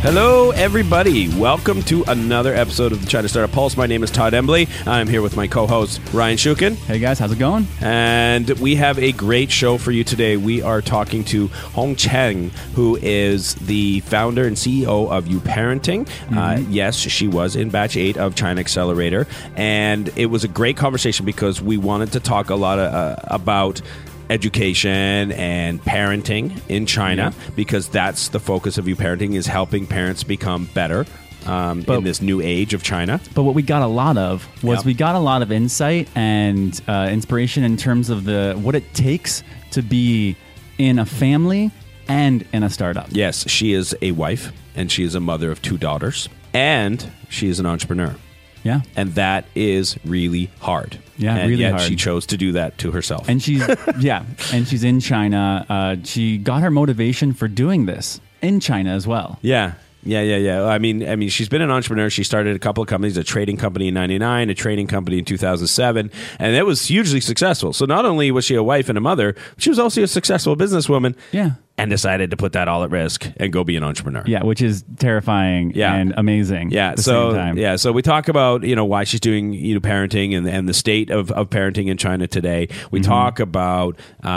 Hello, everybody. Welcome to another episode of the China Startup Pulse. My name is Todd Embley. I'm here with my co-host, Ryan Shukin. Hey, guys. How's it going? And we have a great show for you today. We are talking to Hong Cheng, who is the founder and CEO of YouParenting. Yes, she was in Batch 8 of China Accelerator. And it was a great conversation because we wanted to talk a lot about education and parenting in China, because that's the focus of YouParenting, is helping parents become better in this new age of China. But what we got a lot of was we got a lot of insight and inspiration in terms of what it takes to be in a family and in a startup. Yes, she is a wife and she is a mother of 2 daughters and she is an entrepreneur. Yeah. And that is really hard. Yeah, and really yet hard. She chose to do that to herself. And she's and she's in China. She got her motivation for doing this in China as well. Yeah. I mean, she's been an entrepreneur. She started a couple of companies, a trading company in 99, a training company in 2007, and it was hugely successful. So not only was she a wife and a mother, she was also a successful businesswoman. Yeah. And decided to put that all at risk and go be an entrepreneur. Yeah, which is terrifying and amazing. Yeah, at the same time. Yeah, so we talk about why she's doing parenting and the state of parenting in China today. We talk about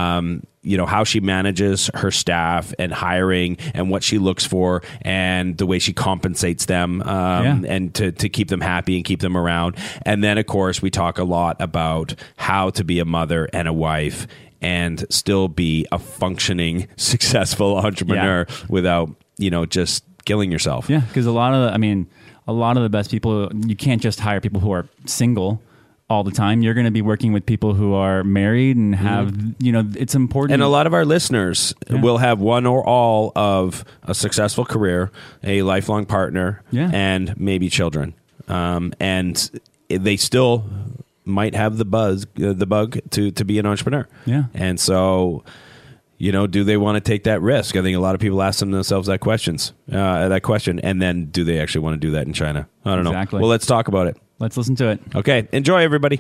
how she manages her staff and hiring and what she looks for and the way she compensates them and to keep them happy and keep them around. And then, of course, we talk a lot about how to be a mother and a wife and still be a functioning, successful entrepreneur without, just killing yourself. Yeah, because a lot of the best people, you can't just hire people who are single all the time. You're going to be working with people who are married and have, it's important. And a lot of our listeners will have one or all of a successful career, a lifelong partner, and maybe children. And they still might have the bug to be an entrepreneur. Yeah. And so, do they want to take that risk? I think a lot of people ask themselves that question. And then do they actually want to do that in China? I don't know. Well, let's talk about it. Let's listen to it. Okay. Enjoy, everybody.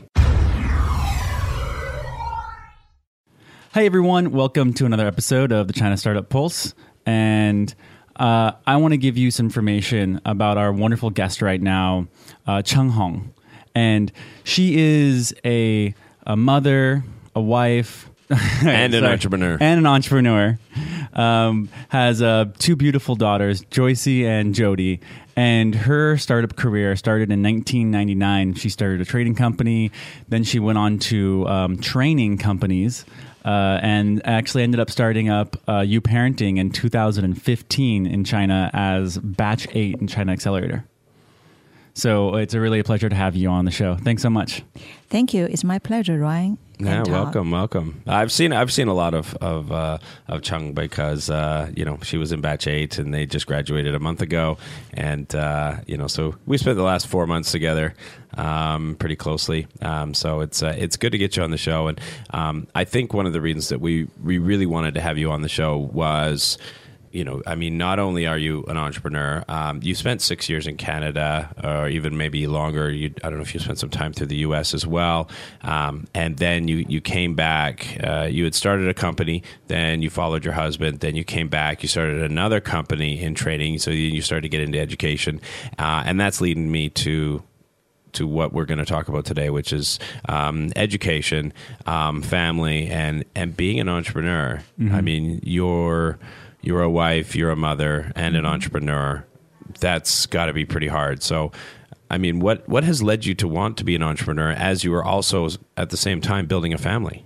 Hey, everyone. Welcome to another episode of the China Startup Pulse. And I want to give you some information about our wonderful guest right now, Cheng Hong. And she is a mother, a wife, and an entrepreneur. And an entrepreneur. Has 2 beautiful daughters, Joycey and Jody. And her startup career started in 1999. She started a trading company. Then she went on to training companies. And actually ended up starting up YouParenting in 2015 in China as Batch 8 in China Accelerator. So it's really a pleasure to have you on the show. Thanks so much. Thank you. It's my pleasure, Ryan. Yeah, welcome. I've seen a lot of Cheng because she was in Batch 8 and they just graduated a month ago, and so we spent the last 4 months together pretty closely. So it's good to get you on the show, and I think one of the reasons that we really wanted to have you on the show was, not only are you an entrepreneur, you spent 6 years in Canada, or even maybe longer. I don't know if you spent some time through the U.S. as well. And then you came back. You had started a company, then you followed your husband, then you came back. You started another company in training, so you started to get into education. And that's leading me to what we're going to talk about today, which is education, family, and being an entrepreneur. I mean, you're a wife, you're a mother, and an entrepreneur. That's got to be pretty hard. So, I mean, what has led you to want to be an entrepreneur as you are also at the same time building a family?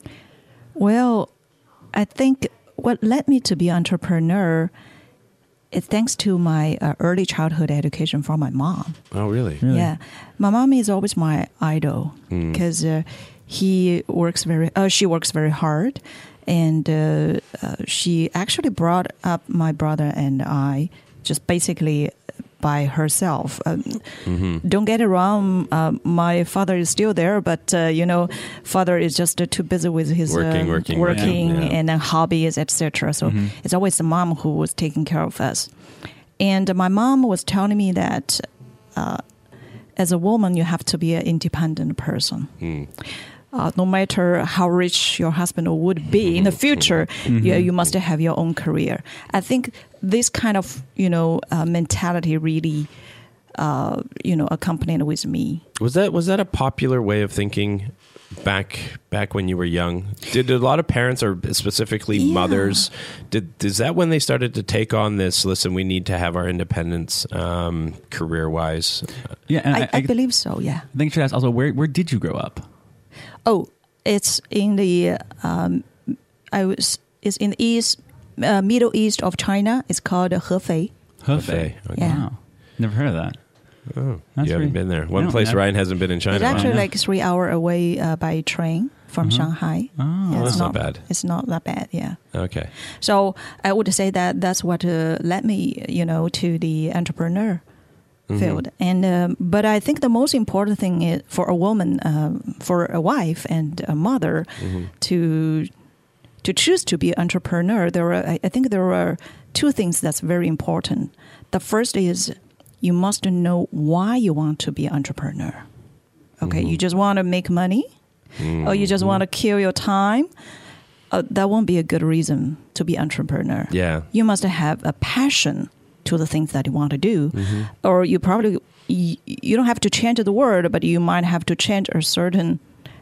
Well, I think what led me to be an entrepreneur is thanks to my early childhood education from my mom. Oh, really? Yeah. My mom is always my idol because she works very hard. And she actually brought up my brother and I just basically by herself. Don't get it wrong, my father is still there, but father is just too busy with his working and then hobbies, etc. So it's always the mom who was taking care of us. And my mom was telling me that as a woman, you have to be an independent person. no matter how rich your husband would be in the future, you must have your own career. I think this kind of, mentality really, accompanied with me. Was that a popular way of thinking back when you were young? Did a lot of parents, or specifically mothers, is that when they started to take on this, listen, we need to have our independence career-wise? Yeah, and I believe so, yeah. I think I should ask also, where did you grow up? Oh, it's in the it's in the east, Middle East of China. It's called Hefei. Hefei. Okay. Yeah. Wow. Never heard of that. Oh, That's you haven't really- been there. One No, place never. Ryan hasn't been in China. It's actually yeah. like 3 hours away by train from Shanghai. Oh, Yeah, that's not bad. It's not that bad, yeah. Okay. So I would say that's what led me, to the entrepreneur field. And but I think the most important thing is for a woman, for a wife and a mother, to choose to be an entrepreneur. I think there are two things that's very important. The first is you must know why you want to be an entrepreneur. Okay, you just want to make money, or you just want to kill your time. That won't be a good reason to be an entrepreneur. Yeah. You must have a passion to the things that you want to do, or you probably you don't have to change the world, but you might have to change a certain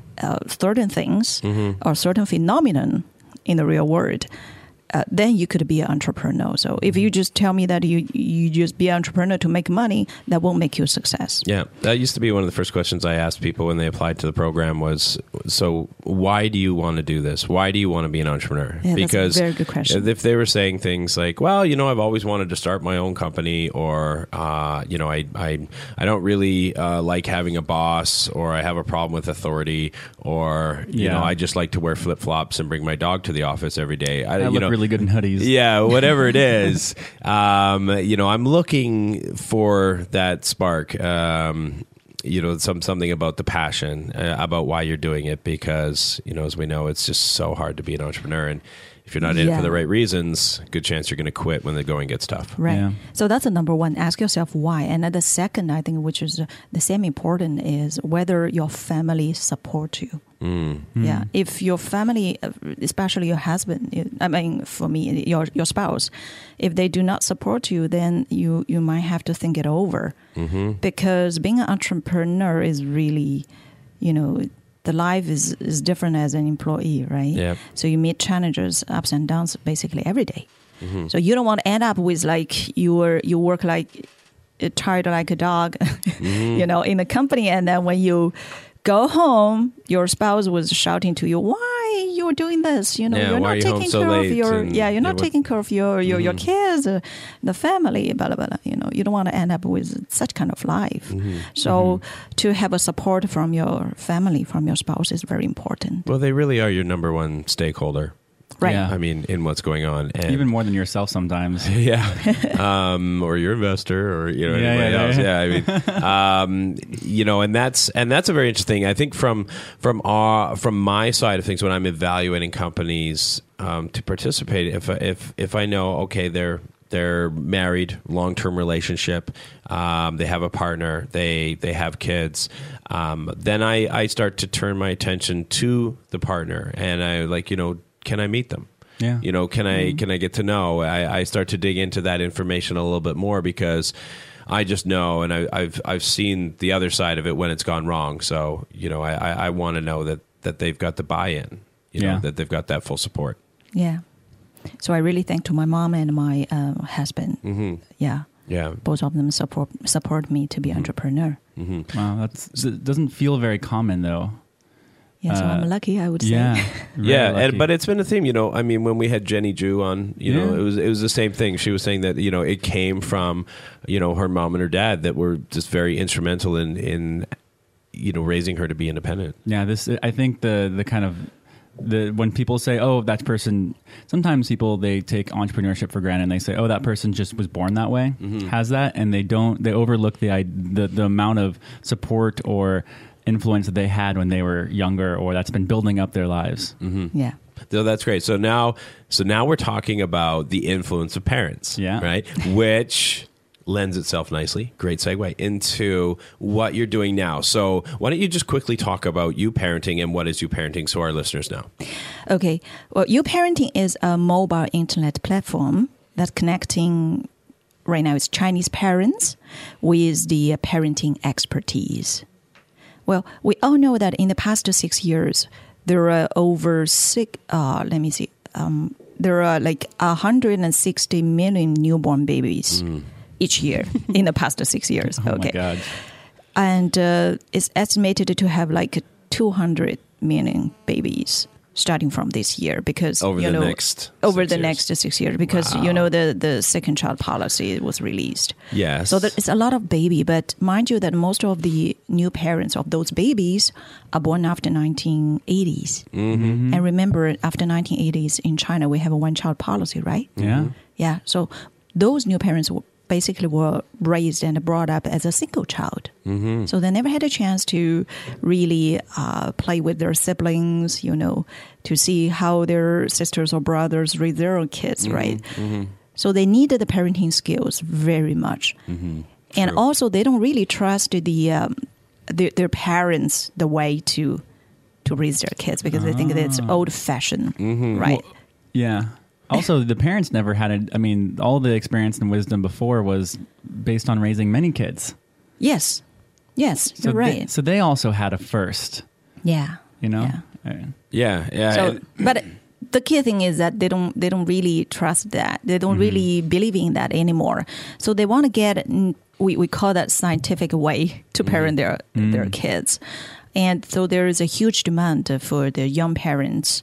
things or certain phenomenon in the real world. Then you could be an entrepreneur. So if you just tell me that you just be an entrepreneur to make money, that won't make you a success. Yeah, that used to be one of the first questions I asked people when they applied to the program was, so why do you want to do this? Why do you want to be an entrepreneur? Yeah, because that's a very good question. if they were saying things like, well, I've always wanted to start my own company, or, I don't really like having a boss, or I have a problem with authority, or, I just like to wear flip-flops and bring my dog to the office every day. I look really good in hoodies. Yeah, whatever it is. I'm looking for that spark. Something about the passion, about why you're doing it, because, as we know, it's just so hard to be an entrepreneur. And if you're not in it for the right reasons, good chance you're going to quit when the going gets tough. Right. Yeah. So that's the number one. Ask yourself why. And then the second, I think, which is the same important, is whether your family supports you. Yeah. If your family, especially your husband, for me, your spouse, if they do not support you, then you might have to think it over. Because being an entrepreneur is really, the life is different as an employee, right? Yeah. So you meet challenges, ups and downs, basically every day. So you don't want to end up with like you work like tired like a dog, in the company, and then when you go home, your spouse was shouting to you, "Why you're doing this? You're why not are you home taking so care of late?" your And you're not taking care of your kids, the family, blah blah blah. You don't want to end up with such kind of life. So to have a support from your family, from your spouse, is very important. Well, they really are your number one stakeholder. Right. Yeah. I mean, in what's going on. And Even more than yourself sometimes. yeah. Or your investor, or, anybody else. Yeah. I mean, and that's a very interesting thing. I think from my side of things, when I'm evaluating companies to participate, if I know, okay, they're married, long-term relationship, they have a partner, they have kids, then I start to turn my attention to the partner, and I can I meet them? Yeah. Can I get to know? I start to dig into that information a little bit more, because I just know, and I've seen the other side of it when it's gone wrong. So I want to know that they've got the buy-in, that they've got that full support. Yeah. So I really thank to my mom and my husband. Yeah. Yeah. Both of them support me to be an entrepreneur. Wow, that doesn't feel very common though. Yeah, so I'm lucky, I would say. Yeah, very lucky. But it's been a theme. I mean, when we had Jenny Ju on, it was the same thing. She was saying that it came from her mom and her dad that were just very instrumental in raising her to be independent. Yeah, I think the kind of when people say, oh, that person, sometimes people, they take entrepreneurship for granted, and they say, oh, that person just was born that way, has that, and they overlook the amount of support or influence that they had when they were younger, or that's been building up their lives. Yeah. So that's great. So now we're talking about the influence of parents, Yeah. right? Which lends itself nicely, great segue, into what you're doing now. So why don't you just quickly talk about You Parenting and what is You Parenting so our listeners know? Okay. Well, You Parenting is a mobile internet platform that's connecting, right now, it's Chinese parents with the parenting expertise. Well, we all know that in the past 6 years, there are there are like 160 million newborn babies each year in the past 6 years. Oh okay. my God. And it's estimated to have like 200 million babies starting from this year because Over the next 6 years because the second child policy was released. Yes. So it's a lot of baby, but mind you that most of the new parents of those babies are born after 1980s. Mm-hmm. And remember, after 1980s in China, we have a one-child policy, right? Yeah. Yeah. So those new parents basically were raised and brought up as a single child. Mm-hmm. So they never had a chance to really play with their siblings, to see how their sisters or brothers raise their own kids, right? Mm-hmm. So they needed the parenting skills very much. Mm-hmm. And True. also they don't really trust their parents the way to raise their kids because they think that it's old-fashioned, right? Well, yeah. Also, the parents never had all the experience and wisdom before was based on raising many kids. Yes, So you're right. So they also had a first, Yeah. Yeah. Yeah. So, but the key thing is that they don't really trust that. They don't really believe in that anymore. So they want to get, we call that scientific way to parent their kids. And so there is a huge demand for the young parents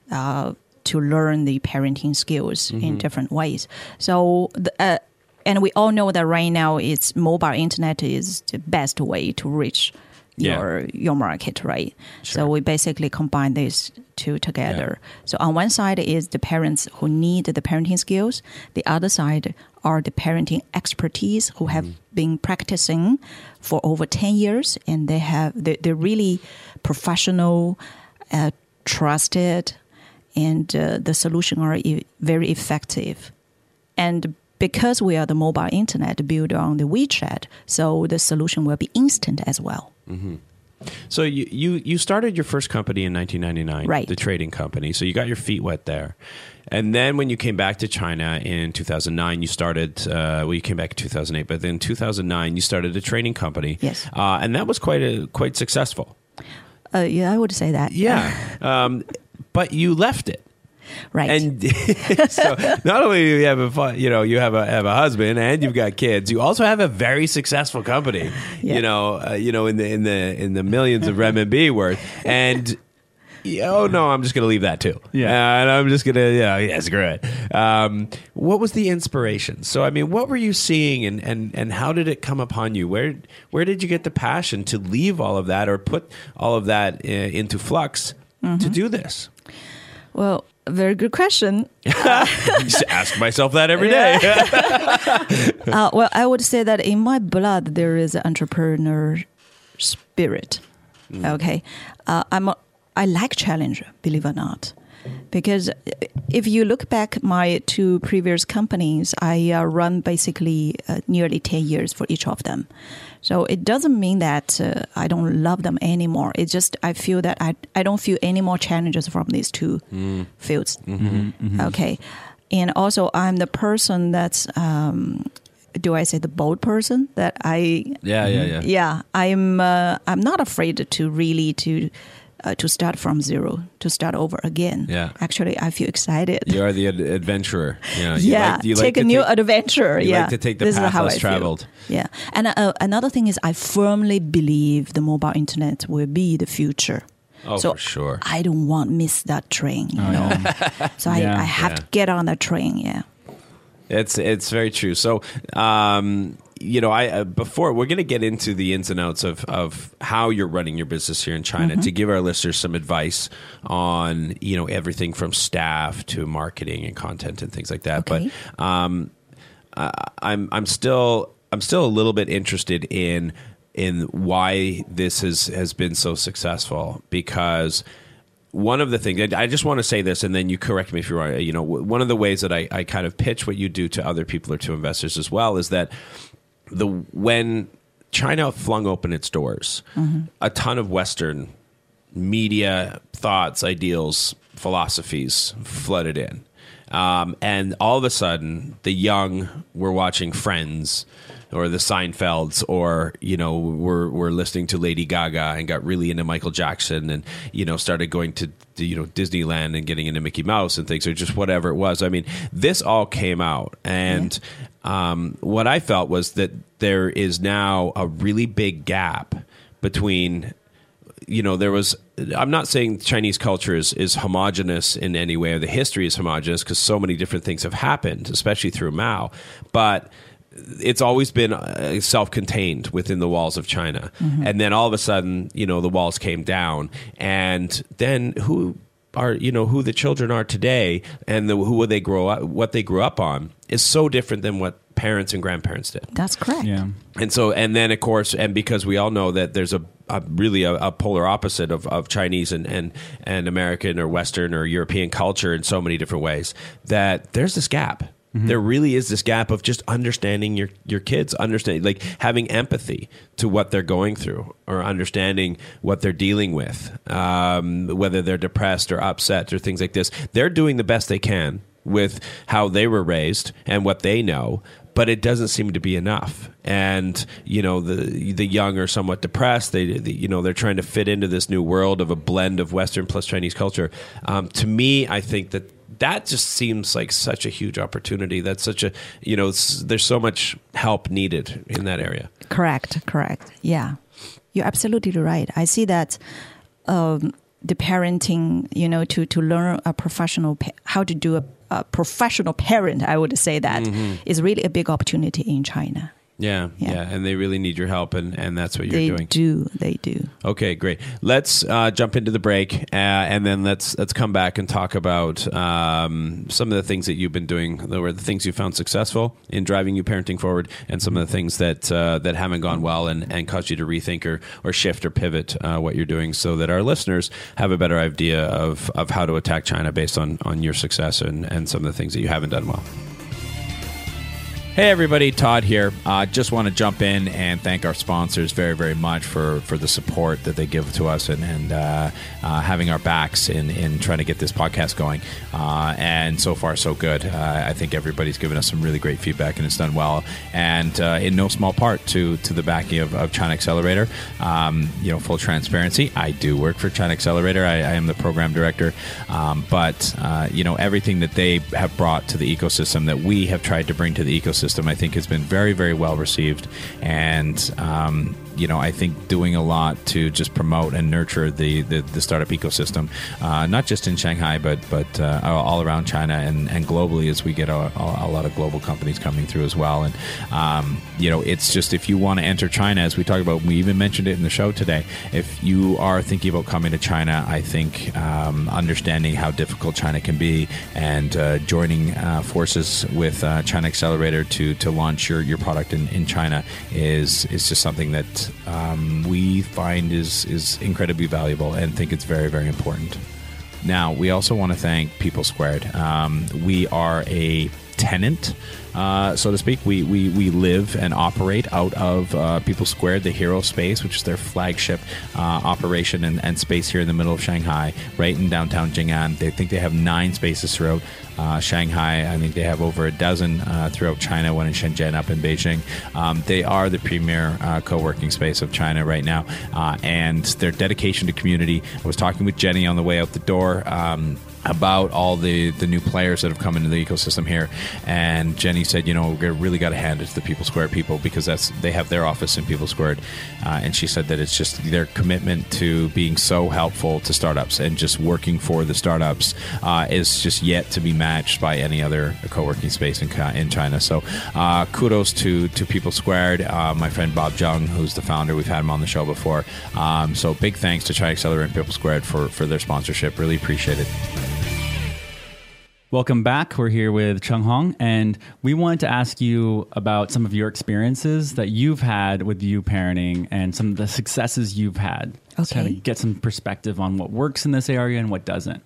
to learn the parenting skills in different ways. So, and we all know that right now it's mobile internet is the best way to reach your market, right? Sure. So we basically combine these two together. So on one side is the parents who need the parenting skills. The other side are the parenting expertise who have been practicing for over 10 years, and they're really professional, trusted, and the solution are very effective. And because we are the mobile internet built on the WeChat, so the solution will be instant as well. Mm-hmm. So you started your first company in 1999, right? The trading company. So you got your feet wet there. And then when you came back to China in 2009, you started, you came back in 2008, but then in 2009, you started a trading company. Yes. And that was quite successful. Yeah, I would say that. Yeah. But you left it. Right. And so not only do you have you have a husband and you've got kids, you also have a very successful company, in the millions of renminbi worth. And I'm just going to leave that too. Yeah. And I'm just going to, screw it. What was the inspiration? So, what were you seeing and how did it come upon you? Where did you get the passion to leave all of that or put all of that into flux to do this? Well, very good question. Just ask myself that every day. Well, I would say that in my blood, there is an entrepreneur spirit. Okay. I like challenge, believe it or not. Because if you look back my two previous companies, I run basically nearly 10 years for each of them. So it doesn't mean that I don't love them anymore. It's just I feel that I don't feel any more challenges from these two fields. Okay. And also I'm the person that's, do I say the bold person? That Yeah, I'm not afraid to really to start from zero, to start over again. Yeah. Actually, I feel excited. You are the adventurer. You take a new adventure. You like to take the path less traveled. Yeah. And another thing is I firmly believe the mobile internet will be the future. Oh, so for sure. I don't want to miss that train. So I have to get on that train. Yeah. It's very true. So, before we're going to get into the ins and outs of how you're running your business here in China to give our listeners some advice on, everything from staff to marketing and content and things like that. Okay. But I'm still a little bit interested in why this has been so successful, because one of the things, I just want to say this, and then you correct me if you're wrong. One of the ways that I kind of pitch what you do to other people or to investors as well is that when China flung open its doors, a ton of Western media, thoughts, ideals, philosophies flooded in. And all of a sudden, the young were watching Friends or the Seinfelds, or, were listening to Lady Gaga and got really into Michael Jackson and, started going to Disneyland and getting into Mickey Mouse and things, or just whatever it was. I mean, this all came out. And what I felt was that there is now a really big gap between, I'm not saying Chinese culture is homogenous in any way, or the history is homogenous, because so many different things have happened, especially through Mao. But it's always been self-contained within the walls of China. And then all of a sudden, the walls came down. And then who the children are today and who they grow up, what they grew up on, is so different than what parents and grandparents did. That's correct. Yeah. And then of course, and because we all know that there's a polar opposite of Chinese and American or Western or European culture in so many different ways, that there's this gap. There really is this gap of just understanding your kids, like having empathy to what they're going through, or understanding what they're dealing with, whether they're depressed or upset or things like this. They're doing the best they can with how they were raised and what they know, but it doesn't seem to be enough. And the young are somewhat depressed. They're trying to fit into this new world of a blend of Western plus Chinese culture. To me, I think that just seems like such a huge opportunity. That's such a, there's so much help needed in that area. Correct. Yeah, you're absolutely right. I see that the parenting, to learn a professional, how to do a professional parent, I would say that is really a big opportunity in China. Yeah. And they really need your help, and that's what you're doing. They do. Okay, great. Let's jump into the break, and then let's come back and talk about some of the things that you've been doing, or the things you found successful in driving you parenting forward, and some of the things that haven't gone well and caused you to rethink or shift or pivot what you're doing, so that our listeners have a better idea of how to attack China based on your success and some of the things that you haven't done well. Hey everybody, Todd here. Just want to jump in and thank our sponsors very, very much for the support that they give to us and having our backs in trying to get this podcast going. And so far, so good. I think everybody's given us some really great feedback, and it's done well. And in no small part to the backing of China Accelerator. Full transparency, I do work for China Accelerator. I am the program director. But everything that they have brought to the ecosystem, that we have tried to bring to the ecosystem, I think has been very, very well received, and I think doing a lot to just promote and nurture the startup ecosystem, not just in Shanghai, but all around China and globally, as we get a lot of global companies coming through as well. And it's just, if you want to enter China, as we talked about, we even mentioned it in the show today. If you are thinking about coming to China, I think understanding how difficult China can be and joining forces with China Accelerator to launch your product in China is just something that we find is incredibly valuable, and think it's very, very important. Now, we also want to thank People Squared. We are a tenant, so to speak. We live and operate out of People Squared, the Hero Space, which is their flagship operation and space here in the middle of Shanghai, right in downtown Jing'an. They think they have 9 spaces throughout Shanghai. I think they have over a dozen throughout China, one in Shenzhen, up in Beijing. They are the premier co-working space of China right now, and their dedication to community. I was talking with Jenny on the way out the door about all the new players that have come into the ecosystem here, and Jenny said, we really got to hand it to the People Squared people, because they have their office in People Squared, and she said that it's just their commitment to being so helpful to startups and just working for the startups is just yet to be matched by any other co-working space in China. So kudos to People Squared. My friend Bob Zhang, who's the founder, we've had him on the show before. So big thanks to China Accelerator and People Squared for their sponsorship. Really appreciate it. Welcome back. We're here with Chung Hong, and we wanted to ask you about some of your experiences that you've had with you parenting and some of the successes you've had. Okay. To get some perspective on what works in this area and what doesn't.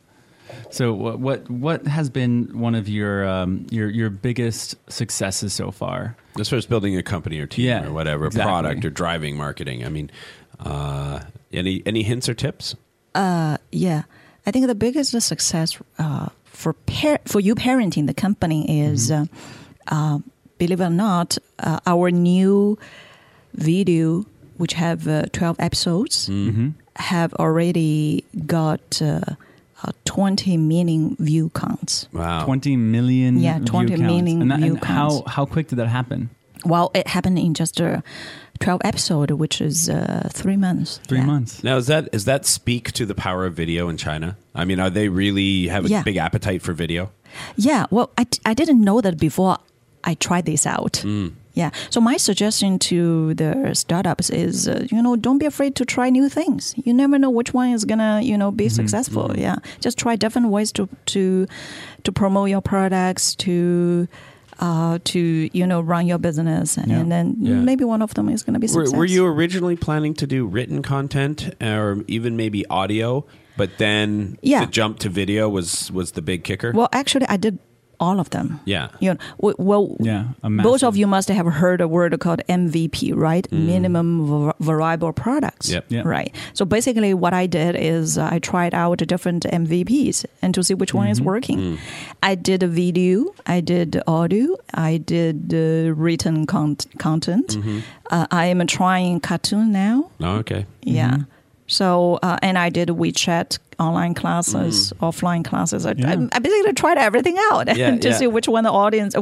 So what has been one of your biggest successes so far? As far as building a company or team Yeah, or whatever, exactly. product or driving marketing. I mean, any hints or tips? Yeah, I think the biggest success for you parenting the company is, believe it or not, our new video, which have 12 episodes, have already got 20 million view counts. Wow. 20 million Yeah, 20 view counts. million And view counts. How quick did that happen? Well, it happened in just 12 episode, which is 3 months. 3 Yeah. months. Now, does that speak to the power of video in China? I mean, are they really have a Yeah. big appetite for video? Yeah, well, I didn't know that before I tried this out. Yeah, so my suggestion to the startups is, don't be afraid to try new things. You never know which one is gonna, be successful. Yeah, just try different ways to promote your products, to run your business, and then maybe one of them is gonna be successful. Were you originally planning to do written content or even maybe audio, but then Yeah. the jump to video was the big kicker? Well, actually, I did all of them. Yeah. A massive- Both of you must have heard a word called MVP, right? Minimum viable products. Yep. Yeah. Right. So basically what I did is I tried out different MVPs and to see which one is working. I did a video, I did audio, I did written content. I am trying cartoon now. Oh, okay. Yeah. So, and I did WeChat online classes, offline classes. I basically tried everything out to see which one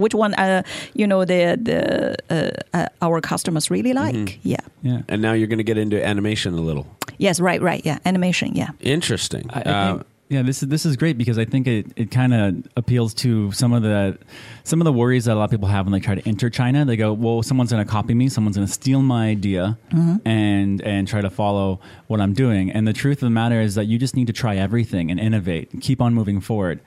our customers really like. Yeah. And now you're going to get into animation a little. Yes, right. Yeah. Animation. Yeah. Interesting. I think, this is great because I think it kind of appeals to some of the worries that a lot of people have when they try to enter China. They go, well, someone's going to copy me, someone's going to steal my idea and try to follow what I'm doing. And the truth of the matter is that you just need to try everything and innovate and keep on moving forward.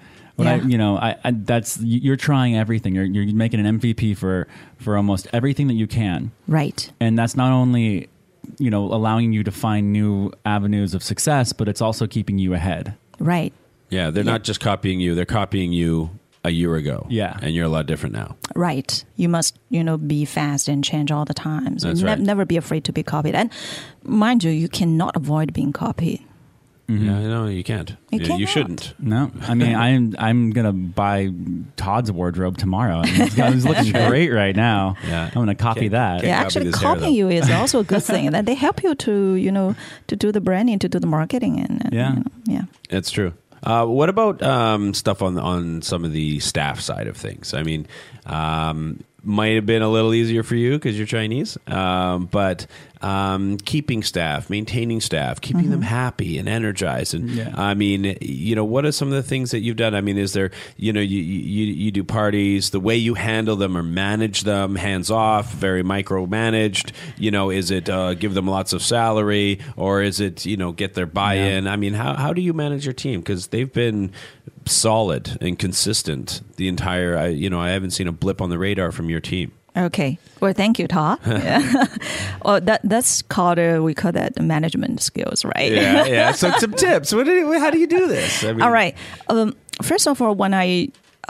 You're trying everything. You're making an MVP for almost everything that you can. Right. And that's not only allowing you to find new avenues of success, but it's also keeping you ahead. Right. Yeah, they're not just copying you; they're copying you a year ago. Yeah, and you're a lot different now. Right. You must, be fast and change all the time. So That's right. Never be afraid to be copied. And mind you cannot avoid being copied. Yeah, no, you can't. You You cannot. shouldn't. No, I mean I'm gonna buy Todd's wardrobe tomorrow. I mean, he's looking great right now. Yeah. I'm gonna copy that. Can't Yeah, copy actually, this hair, copying you is also a good thing. That they help you to, to do the branding, to do the marketing, and yeah. It's true. What about stuff on some of the staff side of things? I mean, might have been a little easier for you because you're Chinese, but keeping staff, maintaining staff, keeping them happy and energized. And I mean, what are some of the things that you've done? I mean, is there, you do parties, the way you handle them or manage them, hands off, very micromanaged, is it give them lots of salary, or is it, get their buy-in? I mean, how do you manage your team? Because they've been solid and consistent the entire, I haven't seen a blip on the radar from your team. Okay. Well, thank you, Todd. Yeah. Well, that's called we call that management skills, right? Yeah. So some tips. How do you do this? I mean, All right. First of all, when I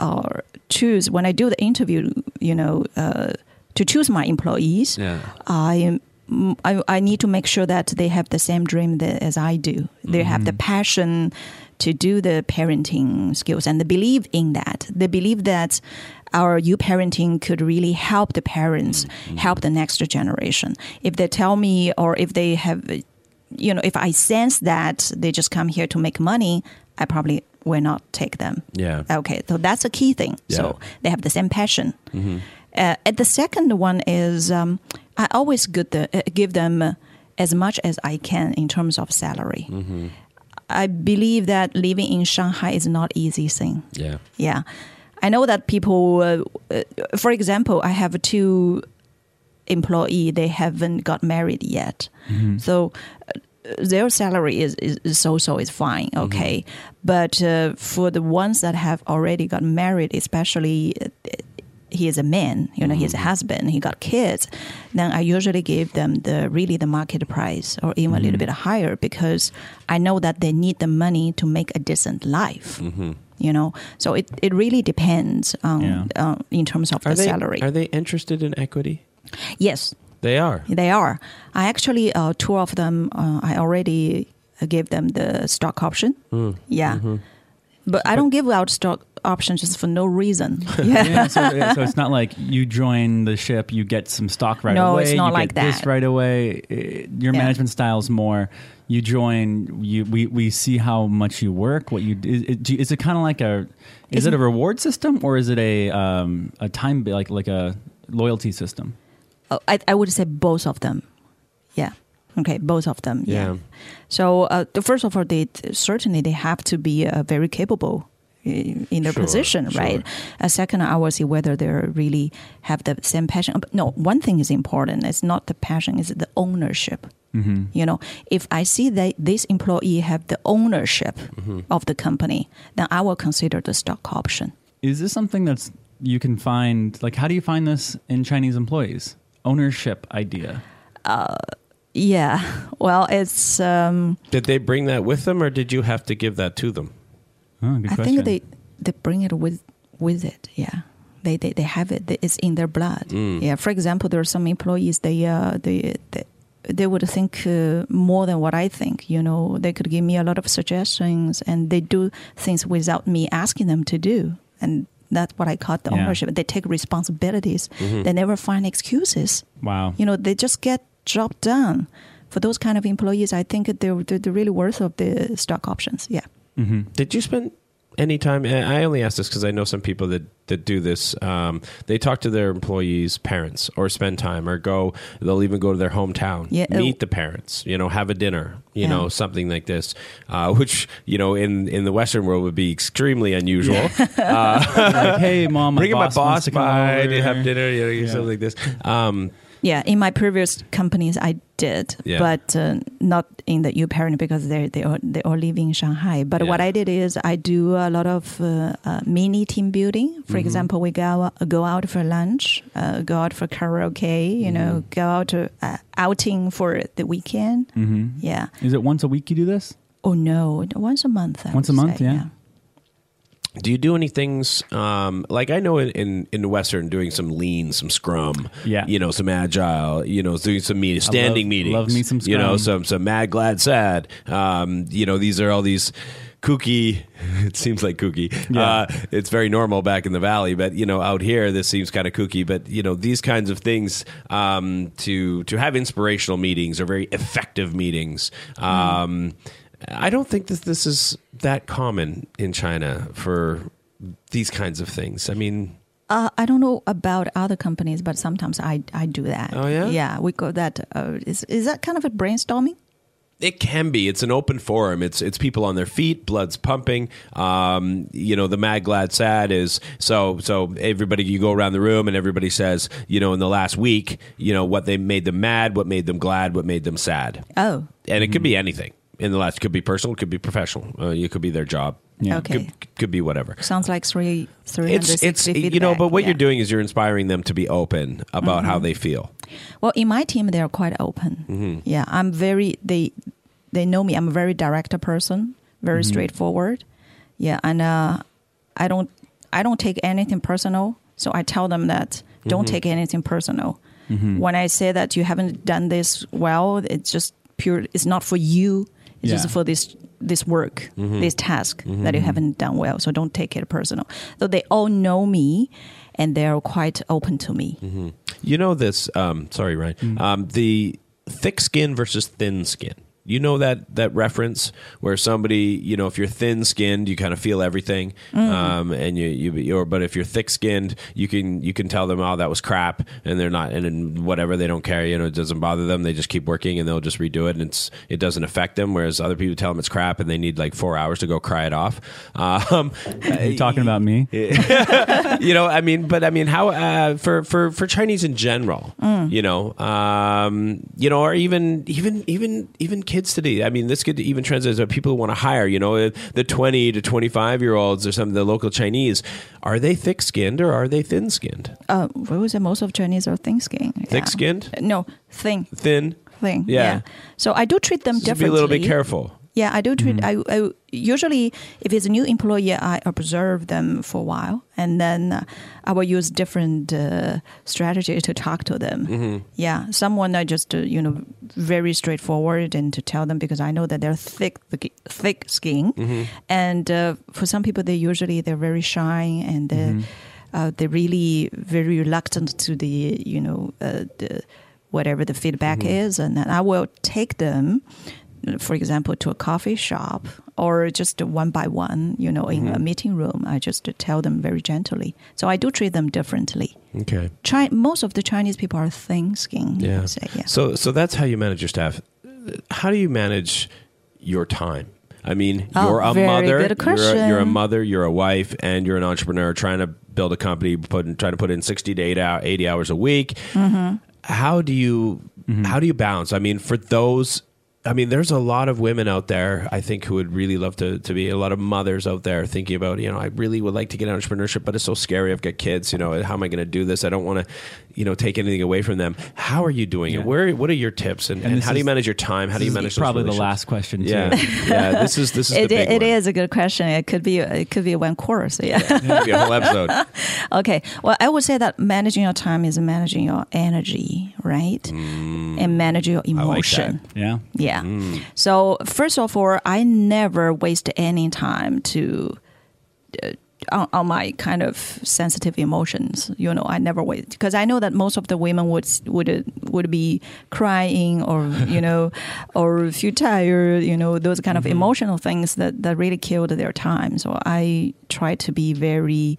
do the interview, to choose my employees, I need to make sure that they have the same dream as I do. They have the passion to do the parenting skills, and they believe in that. They believe that our parenting could really help the parents, help the next generation. If they tell me, or if they have, if I sense that they just come here to make money, I probably will not take them. Yeah. Okay, so that's a key thing. Yeah. So they have the same passion. The second one is I always give them as much as I can in terms of salary. I believe that living in Shanghai is not an easy thing. Yeah. Yeah. I know that people, for example, I have 2 employees, they haven't got married yet. So their salary is fine, okay. But for the ones that have already got married, especially he is a man, he's a husband, he got kids, then I usually give them the market price or even a little bit higher, because I know that they need the money to make a decent life. So it really depends on in terms of the salary. Are they interested in equity? Yes, they are. They are. I actually two of them. I already gave them the stock option. But I don't give out stock options just for no reason. So it's not like you join the ship, you get some stock right away. No, it's not you like get that. This right away. Your management style is more. You join. We see how much you work. What you is it kind of like a? Is it a reward system, or is it a time like a loyalty system? I would say both of them. Yeah. Okay, both of them. Yeah. So first of all, certainly they have to be very capable in their position, right? Second, I will see whether they really have the same passion. But no, one thing is important. It's not the passion; it's the ownership. If I see that this employee have the ownership of the company, then I will consider the stock option. Is this something that's you can find? Like, how do you find this in Chinese employees? Ownership idea. Yeah, well, it's. Did they bring that with them, or did you have to give that to them? Oh, good I question. think they bring it with it. Yeah, they have it. It's in their blood. Yeah. For example, there are some employees they would think more than what I think. They could give me a lot of suggestions, and they do things without me asking them to do, and that's what I call the ownership. They take responsibilities. They never find excuses. Wow. They just get job done. For those kind of employees, I think they're really worth of the stock options. Yeah. Did you spend any time? I only ask this because I know some people that do this. They talk to their employees' parents, or spend time, or go. They'll even go to their hometown, meet the parents. Have a dinner. Something like this, which in the Western world would be extremely unusual. Like, hey, mom, bringing my boss to come by over. to have dinner. Something like this. Yeah, in my previous companies, I did, but not in the U-Parent, because they all live in Shanghai. But what I did is I do a lot of mini team building. For example, we go out for lunch, go out for karaoke, go out to outing for the weekend. Yeah. Is it once a week you do this? Oh, no, once a month. Once a month, yeah. Do you do any things like I know in the Western, doing some lean, some scrum, some agile, doing some standing meetings, love me some scrum. some mad, glad, sad. These are all these kooky. It seems like kooky. Yeah. It's very normal back in the valley, but out here this seems kind of kooky. But these kinds of things to have inspirational meetings or very effective meetings. I don't think that this is that common in China for these kinds of things. I mean, I don't know about other companies, but sometimes I do that. Oh, yeah? Yeah, we call that. Is that kind of a brainstorming? It can be. It's an open forum. It's people on their feet, blood's pumping. The mad, glad, sad is so everybody, you go around the room and everybody says, in the last week, what they made them mad, what made them glad, what made them sad. Oh. And it could be anything. In the last, it could be personal, it could be professional. It could be their job. Yeah. Okay. Could be whatever. Sounds like 360 it's feedback. but what you're doing is you're inspiring them to be open about how they feel. Well, in my team, they're quite open. Yeah, I'm very. They know me. I'm a very direct person, very straightforward. Yeah, and I don't take anything personal. So I tell them that don't take anything personal. When I say that you haven't done this well, it's just pure. It's not for you. It's just for this work, this task that you haven't done well. So don't take it personal. So they all know me, and they're quite open to me. You know this. Sorry, Ryan. The thick skin versus thin skin. You know that reference where somebody, if you're thin-skinned, you kind of feel everything, and but if you're thick-skinned, you can tell them, oh, that was crap, and they're not, and then whatever, they don't care, it doesn't bother them, they just keep working, and they'll just redo it, and it doesn't affect them. Whereas other people tell them it's crap, and they need like 4 hours to go cry it off. Are you talking about me? How for Chinese in general, or even kids today? I mean, this could even translate to people who want to hire, the 20 to 25-year-olds or some of the local Chinese. Are they thick-skinned or are they thin-skinned? What was it? Most of Chinese are thin-skinned. Yeah. Thick-skinned? No, thin. Thin? Thing. Yeah. So I do treat them Just differently. be a little bit careful. Yeah, I do treat. I usually, if it's a new employee, I observe them for a while, and then I will use different strategy to talk to them. Yeah, someone I just very straightforward and to tell them because I know that they're thick skin, and for some people they're very shy and they're really very reluctant to the whatever the feedback is, and then I will take them, for example, to a coffee shop or just one by one, in a meeting room. I just tell them very gently. So I do treat them differently. Okay. Most of the Chinese people are thin-skinned. I would say, yeah. So that's how you manage your staff. How do you manage your time? I mean, you're a very mother, good question. you're a mother, you're a wife, and you're an entrepreneur trying to build a company, trying to put in 60 to 80 hours a week. How do you balance? I mean, there's a lot of women out there, I think, who would really love to be a lot of mothers out there thinking about, I really would like to get into entrepreneurship, but it's so scary. I've got kids, how am I going to do this? I don't want to, take anything away from them. How are you doing it? What are your tips and how do you manage your time? How do you manage those probably the relationships? last question too. Yeah. This is the big one. It is a good question. It could be one course. Yeah. It could be a whole episode. Okay. Well, I would say that managing your time is managing your energy, right? And manage your emotion. I like that. Yeah. So first of all, I never waste any time to on my kind of sensitive emotions. I never waste because I know that most of the women would be crying or or feel tired. Those kind of emotional things that really killed their time. So I try to be very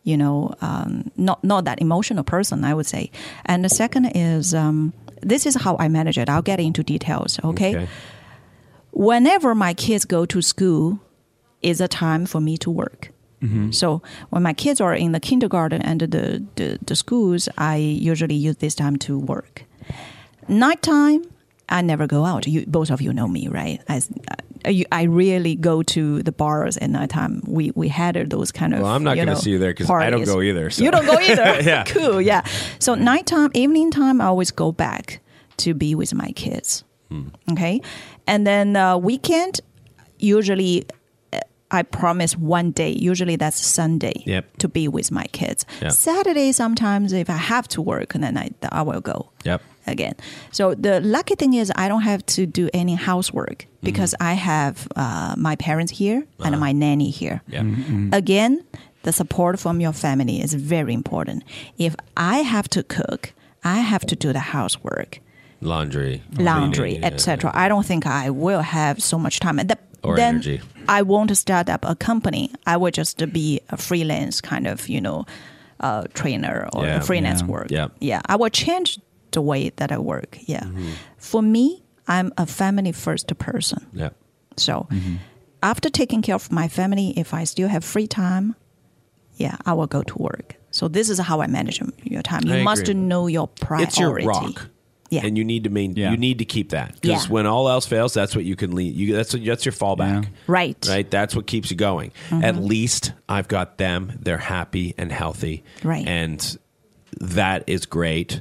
not that emotional person, I would say. And the second is this is how I manage it. I'll get into details, okay? Whenever my kids go to school is a time for me to work. So when my kids are in the kindergarten and the schools, I usually use this time to work. Nighttime, I never go out. Both of you know me, right? I really go to the bars at nighttime. We had those kind of. Well, I'm not going to see you there because I don't go either. So. You don't go either. Yeah. Cool. Yeah. So nighttime, evening time, I always go back to be with my kids. Okay, and then weekend, usually. I promise one day, usually that's Sunday, to be with my kids. Saturday, sometimes if I have to work, then I will go again. So the lucky thing is I don't have to do any housework because I have my parents here and my nanny here. Again, the support from your family is very important. If I have to cook, I have to do the housework. Laundry, etc. I don't think I will have so much time. Or then energy. I won't start up a company. I will just be a freelance kind of, trainer or freelance work. I will change the way that I work. For me, I'm a family first person. So after taking care of my family, if I still have free time, I will go to work. So this is how I manage your time. You must know your priority. It's your rock. And you need to you need to keep that because when all else fails, that's what you can lean. That's your fallback. Right. That's what keeps you going. At least I've got them. They're happy and healthy. Right. And that is great.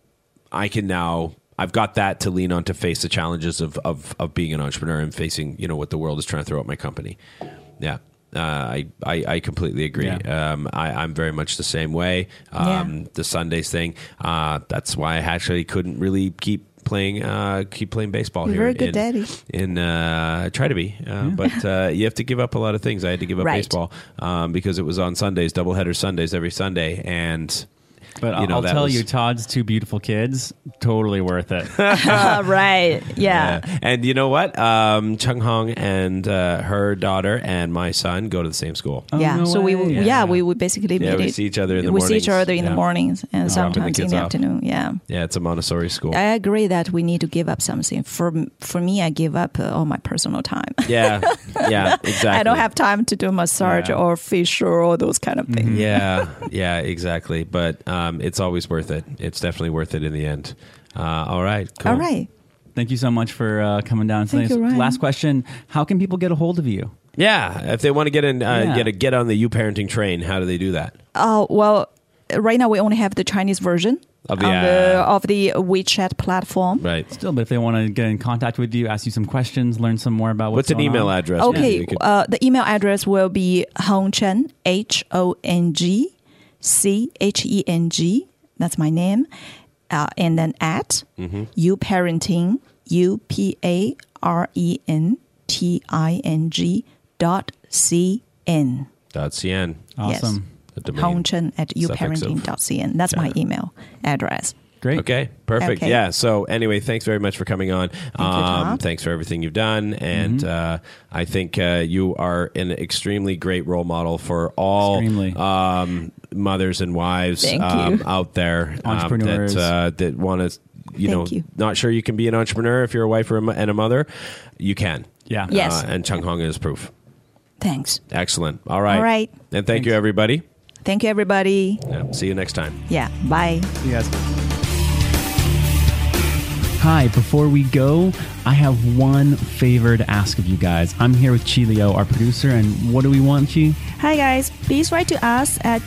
I've got that to lean on to face the challenges of being an entrepreneur and facing what the world is trying to throw at my company. Yeah. I completely agree. I'm very much the same way. The Sundays thing. That's why I actually couldn't really keep playing baseball here. Very good daddy. Try to be, but you have to give up a lot of things. I had to give up baseball because it was on Sundays, doubleheader Sundays every Sunday, and. But I'll tell you, Todd's two beautiful kids, totally worth it. Right. Yeah. And you know what? Chung Hong and her daughter and my son go to the same school. So we would basically meet. We see each other in the mornings. We see each other in the mornings and sometimes in the afternoon. Yeah, it's a Montessori school. I agree that we need to give up something. For me, I give up all my personal time. Yeah, exactly. I don't have time to do massage or facial or those kind of things. Yeah, exactly. But it's always worth it. It's definitely worth it in the end. All right. Cool. All right. Thank you so much for coming down. Thank you, Ryan. Last question: how can people get a hold of you? Yeah, if they want to get in, Yeah. get on the You Parenting train, how do they do that? Well, right now we only have the Chinese version Of the of the WeChat platform. Right. Still, but if they want to get in contact with you, ask you some questions, learn some more about What's an going email on. address? Okay, You could- the email address will be Hongchen, HONGCHENG. That's my name. And then at YouParenting, UParenting.cn. .cn. Awesome. The domain. Hongchen at Suffix of- youparenting.cn. That's my email address. Great. Okay, perfect. Okay. Yeah. So anyway, thanks very much for coming on. Tom. Thanks for everything you've done, and I think you are an extremely great role model for all Extremely. mothers and wives Thank you. out there Entrepreneurs. that want to. Thank you. Not sure you can be an entrepreneur if you're a wife and a mother. You can. Yeah. Yes. And Chung Hong is proof. Thanks. Excellent. All right. All right. And thank you, everybody. Thank you, everybody. Yeah, see you next time. Yeah. Bye. See you guys. Hi, before we go, I have one favor to ask of you guys. I'm here with Chi Leo, our producer, and what do we want, Chi? Hi guys, please write to us at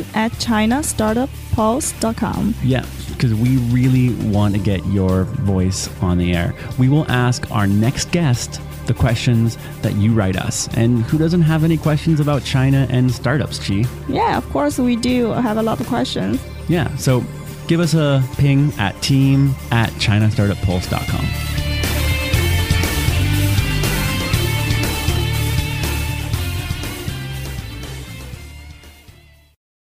team@chinastartuppulse.com. Yeah, because we really want to get your voice on the air. We will ask our next guest the questions that you write us. And who doesn't have any questions about China and startups, Chi? Yeah, of course we do have a lot of questions. Yeah, so give us a ping at team@chinastartuppulse.com.